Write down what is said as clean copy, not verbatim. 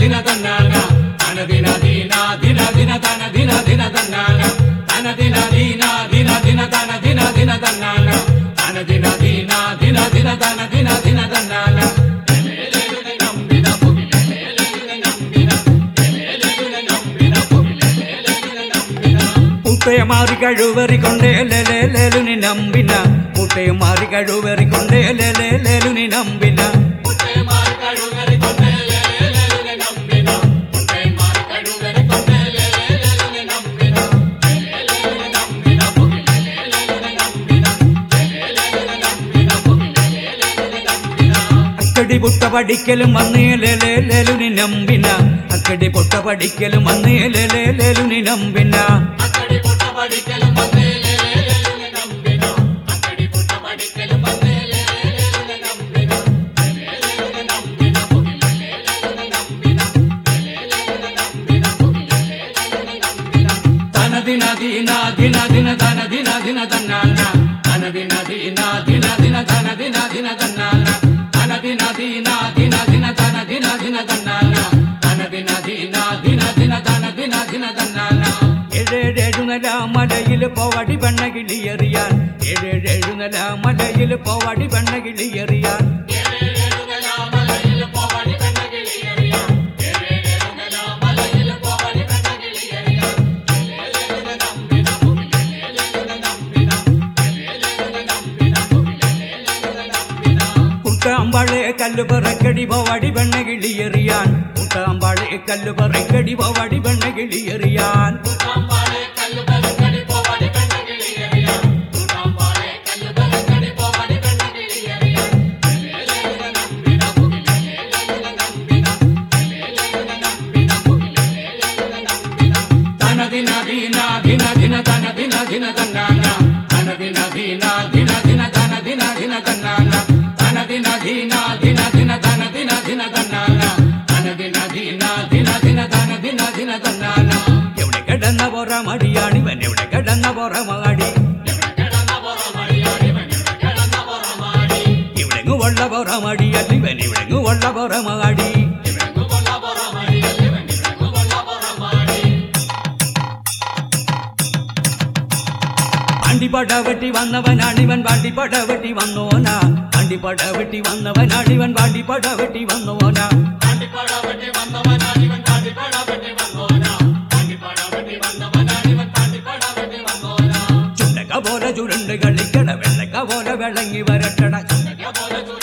ദിന തന്നാന തന ദിന ദീന ദിന ദിന തന ദിന ദിന തന്നാന തന ദിന ദീന ദിന ദിന തന ദിന ദിന തന്നാന തന ദിന ദീന ദിന ദിന തന ദിന ദിന തന്നാന മുട്ടയെ മാറി കഴിവറിക്കൊണ്ടേ ലേലുനി നമ്പിന മുട്ടയെ മാറി കഴിവറിക്കൊണ്ടേ ലേലുനി നമ്പിന അക്കടി പൊട്ട പഠിക്കലും വന്നേ ലേലുനി നമ്പിന അക്കടി പൊട്ട പഠിക്കലും വന്നേ ലേലുനി നമ്പിന ദിന ദിന ദിന ദിന തന ദിന ദിന തന്നാന തന ദിന ദിന ദിന ദിന തന ദിന ദിന തന്നാന തന ദിന ദിന ദിന ദിന തന ദിന ദിന തന്നാന തന ദിന ദിന ദിന ദിന തന ദിന ദിന തന്നാന ഏഴേഴുന്നല മലയിൽ പോവടി പെണ്ണകിളിയെറിയാൻ ഏഴേഴുന്നല മലയിൽ പോവടി പെണ്ണകിളിയെറിയാൻ കുട്ടാമ്പാളെ കല്ലു പറക്കടി പോവാടി പെണ്ണകിളിയെറിയാൻ കുട്ടാമ്പാളെ കല്ലു പറക്കടി പോവാടി പെണ്ണകിളിയെറിയാൻ തന ദിന ദിന ദിന ദിന തന ദിന ദിന തന്നാന തന ദിന ദിന ദിന ദിന തന ദിന ദിന തന്നാന തന ദിന ദിന ദിന ദിന തന ദിന ദിന തന്നാന തന ദിന ദിന ദിന ദിന തന ദിന ദിന തന്നാന എവിടെ കിടന്ന പോറമടിയാണിവൻ എവിടെ കിടന്ന പോറമാടി ഇവിടെങ്ങു ഉള്ള പോറമടിയല്ലിവൻ ഇവിടെങ്ങു ഉള്ള പോറമാടി വണ്ടിപ്പടവെട്ടി വന്നവനാണിവൻ വണ്ടിപ്പടവെട്ടി വന്നോനാ വണ്ടിപ്പടവെട്ടി വന്നവനാണിവൻ വണ്ടിപ്പടവെട്ടി വന്നോനാ ചുണ്ടക്ക പോലെ ചുരുണ്ട് കളിക്കട വെള്ളക്ക പോലെ വിളങ്ങി വരട്ടട